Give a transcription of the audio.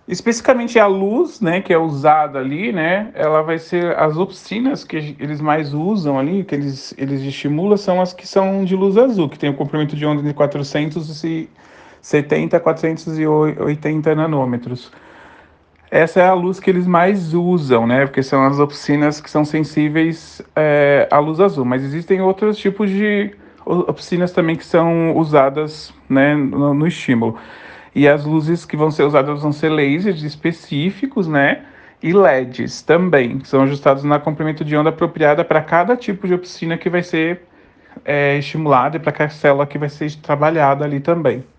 Especificamente a luz, né, que é usada ali, né, ela vai ser as oficinas que eles mais usam ali, que eles estimulam, são as que são de luz azul, que tem o comprimento de onda de 470 a 480 nanômetros. Essa é a luz que eles mais usam, né, porque são as oficinas que são sensíveis à luz azul, mas existem outros tipos de oficinas também que são usadas, né, no estímulo. E as luzes que vão ser usadas vão ser lasers específicos, né? E LEDs também, que são ajustados na comprimento de onda apropriada para cada tipo de oficina que vai ser estimulada e para cada célula que vai ser trabalhada ali também.